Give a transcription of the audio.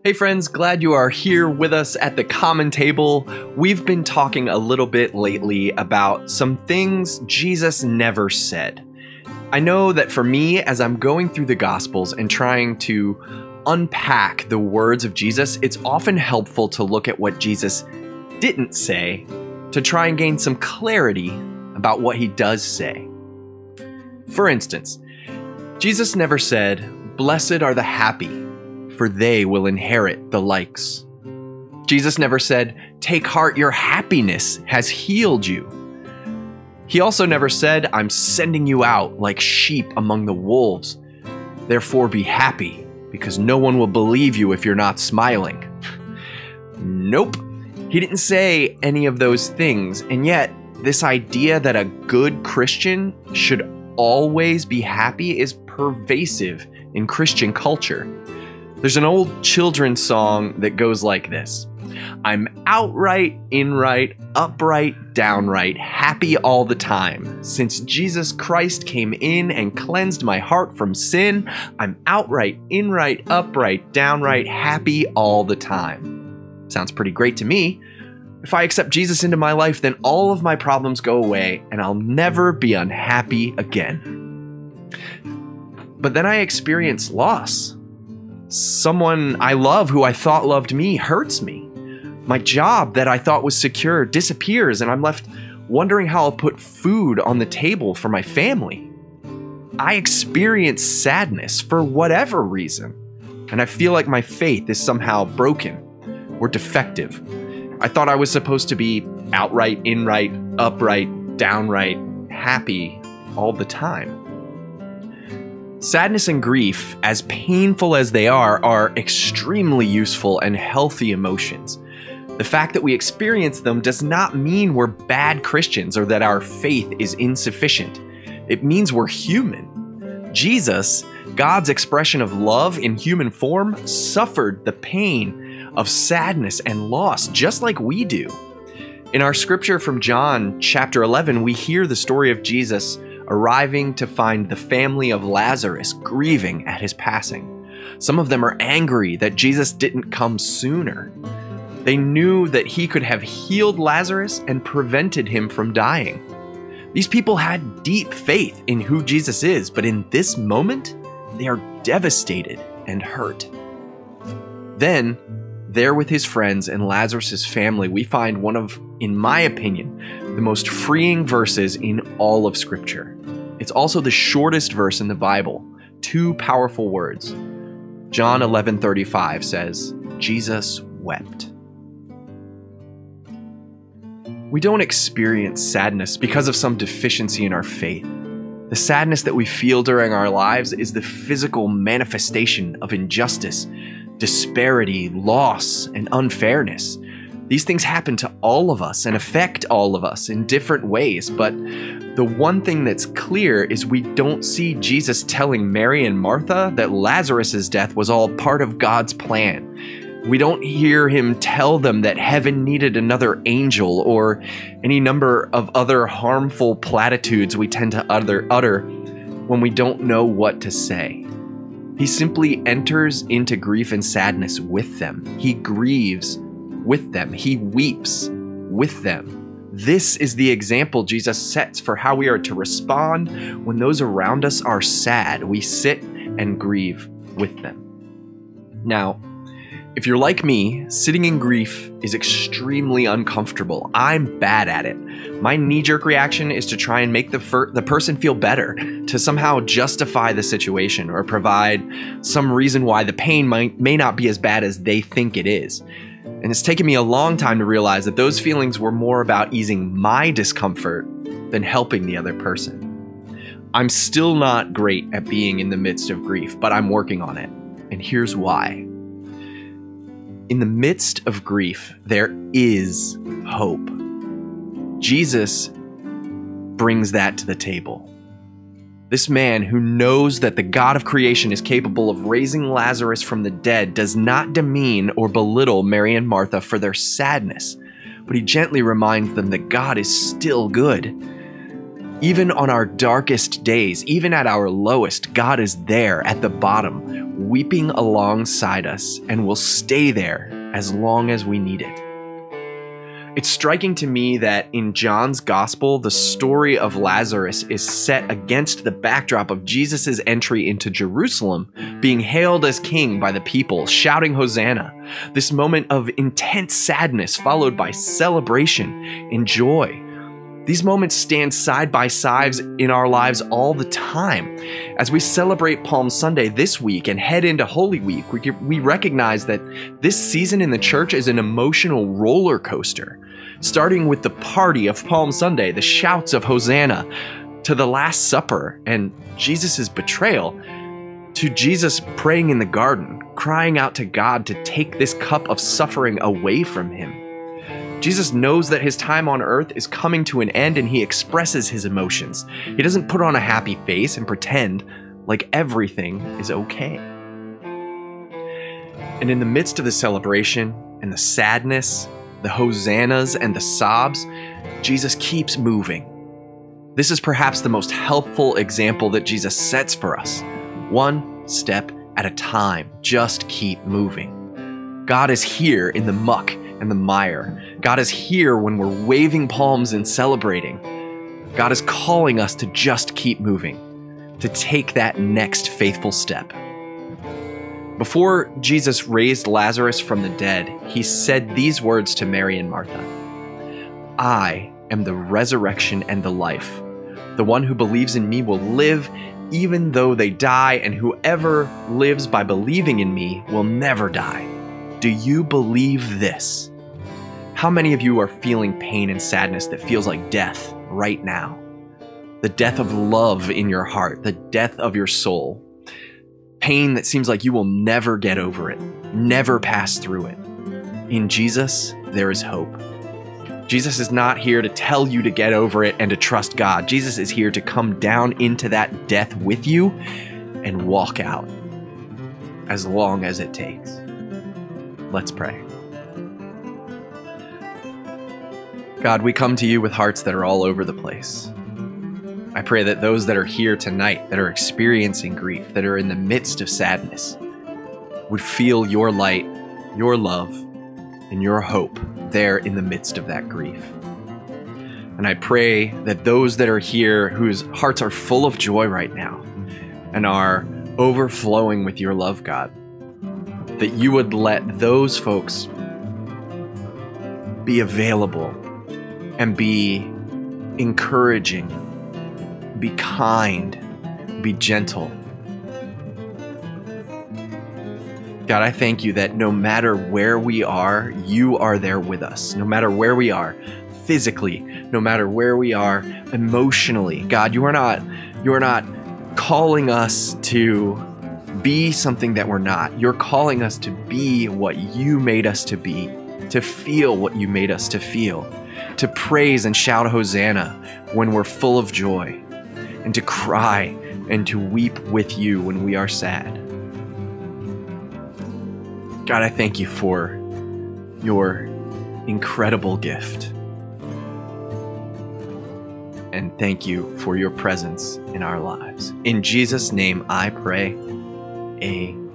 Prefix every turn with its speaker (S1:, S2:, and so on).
S1: Hey friends, glad you are here with us at the Common Table. We've been talking a little bit lately about some things Jesus never said. I know that for me, as I'm going through the Gospels and trying to unpack the words of Jesus, it's often helpful to look at what Jesus didn't say to try and gain some clarity about what he does say. For instance, Jesus never said, "Blessed are the happy, for they will inherit the likes." Jesus never said, "Take heart, your happiness has healed you." He also never said, "I'm sending you out like sheep among the wolves. Therefore be happy, because no one will believe you if you're not smiling." Nope. He didn't say any of those things, and yet this idea that a good Christian should always be happy is pervasive in Christian culture. There's an old children's song that goes like this: "I'm outright, inright, upright, downright, happy all the time. Since Jesus Christ came in and cleansed my heart from sin, I'm outright, inright, upright, downright, happy all the time." Sounds pretty great to me. If I accept Jesus into my life, then all of my problems go away and I'll never be unhappy again. But then I experience loss. Someone I love who I thought loved me hurts me. My job that I thought was secure disappears, and I'm left wondering how I'll put food on the table for my family. I experience sadness for whatever reason, and I feel like my faith is somehow broken or defective. I thought I was supposed to be outright, inright, upright, downright, happy all the time. Sadness and grief, as painful as they are extremely useful and healthy emotions. The fact that we experience them does not mean we're bad Christians or that our faith is insufficient. It means we're human. Jesus, God's expression of love in human form, suffered the pain of sadness and loss just like we do. In our scripture from John chapter 11, we hear the story of Jesus arriving to find the family of Lazarus grieving at his passing. Some of them are angry that Jesus didn't come sooner. They knew that he could have healed Lazarus and prevented him from dying. These people had deep faith in who Jesus is, but in this moment, they are devastated and hurt. Then, there with his friends and Lazarus' family, we find one of, in my opinion, the most freeing verses in all of Scripture. It's also the shortest verse in the Bible. Two powerful words. John 11:35 says, "Jesus wept." We don't experience sadness because of some deficiency in our faith. The sadness that we feel during our lives is the physical manifestation of injustice, disparity, loss, and unfairness. These things happen to all of us and affect all of us in different ways, but the one thing that's clear is we don't see Jesus telling Mary and Martha that Lazarus' death was all part of God's plan. We don't hear him tell them that heaven needed another angel or any number of other harmful platitudes we tend to utter when we don't know what to say. He simply enters into grief and sadness with them. He grieves with them. He weeps with them. This is the example Jesus sets for how we are to respond when those around us are sad. We sit and grieve with them. Now, if you're like me, sitting in grief is extremely uncomfortable. I'm bad at it. My knee-jerk reaction is to try and make the person feel better, to somehow justify the situation or provide some reason why the pain may not be as bad as they think it is. And it's taken me a long time to realize that those feelings were more about easing my discomfort than helping the other person. I'm still not great at being in the midst of grief, but I'm working on it. And here's why. In the midst of grief, there is hope. Jesus brings that to the table. This man who knows that the God of creation is capable of raising Lazarus from the dead does not demean or belittle Mary and Martha for their sadness, but he gently reminds them that God is still good. Even on our darkest days, even at our lowest, God is there at the bottom, weeping alongside us, and will stay there as long as we need it. It's striking to me that in John's gospel, the story of Lazarus is set against the backdrop of Jesus' entry into Jerusalem, being hailed as king by the people, shouting Hosanna. This moment of intense sadness followed by celebration and joy. These moments stand side by side in our lives all the time. As we celebrate Palm Sunday this week and head into Holy Week, we recognize that this season in the church is an emotional roller coaster, starting with the party of Palm Sunday, the shouts of Hosanna, to the Last Supper and Jesus' betrayal, to Jesus praying in the garden, crying out to God to take this cup of suffering away from him. Jesus knows that his time on earth is coming to an end, and he expresses his emotions. He doesn't put on a happy face and pretend like everything is okay. And in the midst of the celebration and the sadness, the hosannas and the sobs, Jesus keeps moving. This is perhaps the most helpful example that Jesus sets for us. One step at a time, just keep moving. God is here in the muck and the mire. God is here when we're waving palms and celebrating. God is calling us to just keep moving, to take that next faithful step. Before Jesus raised Lazarus from the dead, he said these words to Mary and Martha: "I am the resurrection and the life. The one who believes in me will live even though they die, and whoever lives by believing in me will never die. Do you believe this?" How many of you are feeling pain and sadness that feels like death right now? The death of love in your heart, the death of your soul. Pain that seems like you will never get over it, never pass through it. In Jesus, there is hope. Jesus is not here to tell you to get over it and to trust God. Jesus is here to come down into that death with you and walk out, as long as it takes. Let's pray. God, we come to you with hearts that are all over the place. I pray that those that are here tonight, that are experiencing grief, that are in the midst of sadness, would feel your light, your love, and your hope there in the midst of that grief. And I pray that those that are here whose hearts are full of joy right now and are overflowing with your love, God, that you would let those folks be available and be encouraging, be kind, be gentle. God, I thank you that no matter where we are, you are there with us. No matter where we are physically, no matter where we are emotionally. God, you are not calling us to be something that we're not. You're calling us to be what you made us to be, to feel what you made us to feel, to praise and shout Hosanna when we're full of joy, and to cry and to weep with you when we are sad. God, I thank you for your incredible gift. And thank you for your presence in our lives. In Jesus' name I pray, amen.